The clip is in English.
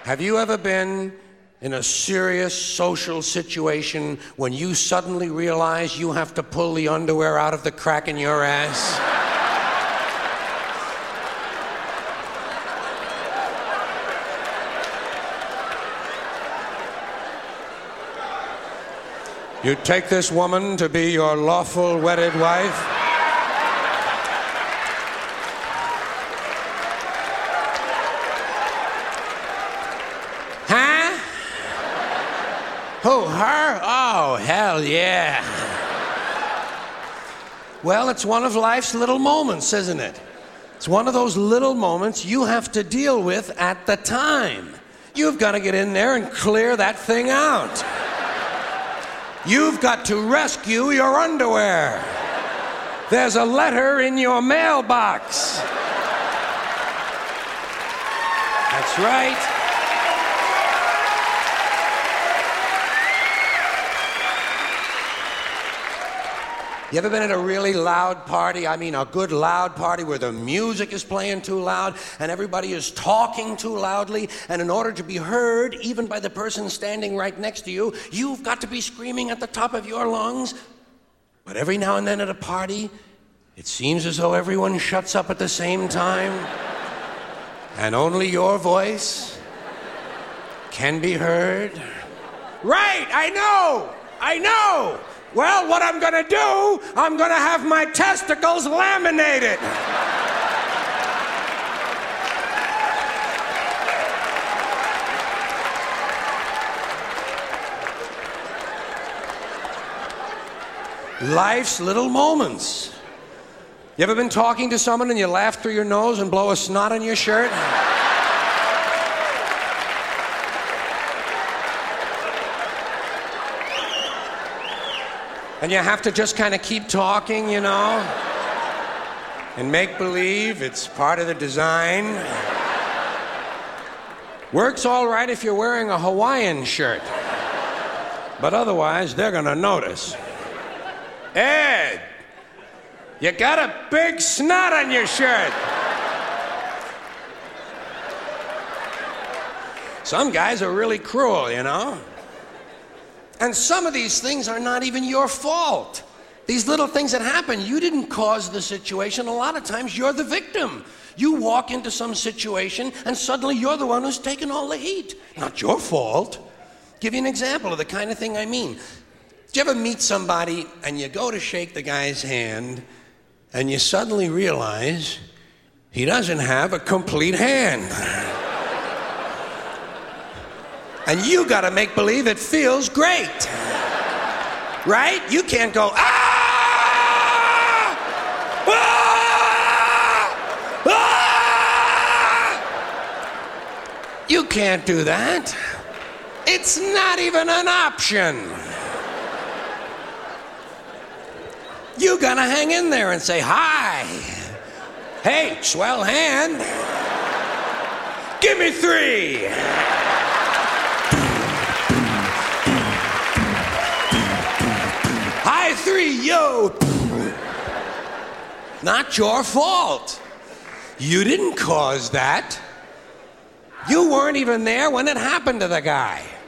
Have you ever been in a serious social situation when you suddenly realize you have to pull the underwear out of the crack in your ass? You take this woman to be your lawful wedded wife? Huh? Who, her? Oh, hell yeah. Well, it's one of life's little moments, isn't it? It's one of those little moments you have to deal with at the time. You've got to get in there and clear that thing out. You've got to rescue your underwear. There's a letter in your mailbox. That's right. You ever been at a really loud party? I mean, a good loud party where the music is playing too loud and everybody is talking too loudly, and in order to be heard, even by the person standing right next to you, you've got to be screaming at the top of your lungs. But every now and then at a party, it seems as though everyone shuts up at the same time, and only your voice can be heard. Right, I know. Well, what I'm gonna do, I'm gonna have my testicles laminated. Life's little moments. You ever been talking to someone and you laugh through your nose and blow a snot on your shirt? And you have to just kind of keep talking, you know, and make believe it's part of the design. Works all right if you're wearing a Hawaiian shirt, but otherwise they're gonna notice. Ed, you got a big snot on your shirt. Some guys are really cruel, you know. And some of these things are not even your fault. These little things that happen, you didn't cause the situation. A lot of times you're the victim. You walk into some situation and suddenly you're the one who's taking all the heat. Not your fault. Give you an example of the kind of thing I mean. Did you ever meet somebody and you go to shake the guy's hand and you suddenly realize he doesn't have a complete hand? And you gotta make believe it feels great. Right? You can't go, ah! Ah! Ah! You can't do that. It's not even an option. You gotta hang in there and say, hi. Hey, swell hand. Give me 3. High 3, yo. Not your fault. You didn't cause that. You weren't even there when it happened to the guy.